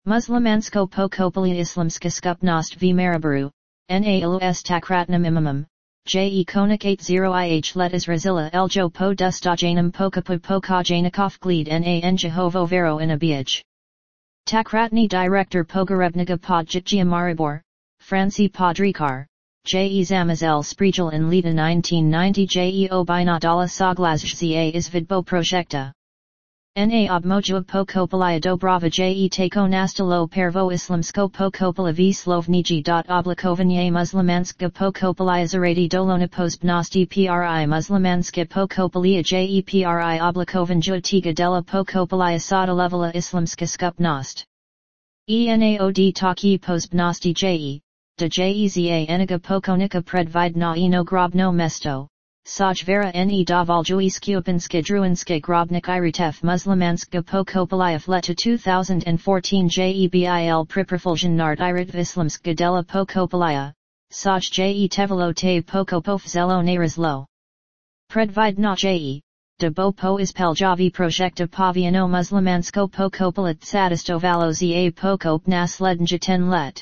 Muslimansko pokopali islamska skupnost v Mariboru, na ilus takratnom imamum, je konik 80 let Izrazila eljo po dustajanum pokapu pokajanikov gled na Jehovo vero in abij. Takratni director Pogarebniga podjitjia Maribor, Franci Podrikar, je zamazel sprejel in leta 1990 je obinadala soglazhca izvidbo projekta. Na obmojuab pokopalaya dobrava je tako nastalo pervo islamsko pokopala v slovniji. Oblikovanje muslimanska pokopalaya zaradi dolona pozbnosti pri muslimanska pokopalaya je pri oblikovanje tiga dela pokopalaya sada levela islamska skupnost. Enaod taki pozbnosti je, da je eniga pokonika predvidna ino grobno mesto. Sajvera ne dovoljuj skupinske druinske grobnik iritef muslimanska pokopalaya leta 2014 jebil priprofuljan nard irit islamska dela pokopalaya, saj je tevalo te pokopov zelo narazlo. Predvidna je, da bo po ispeljavi projekta paviano muslimansko pokopalat sadistovalo za pokop naslednja 10 let.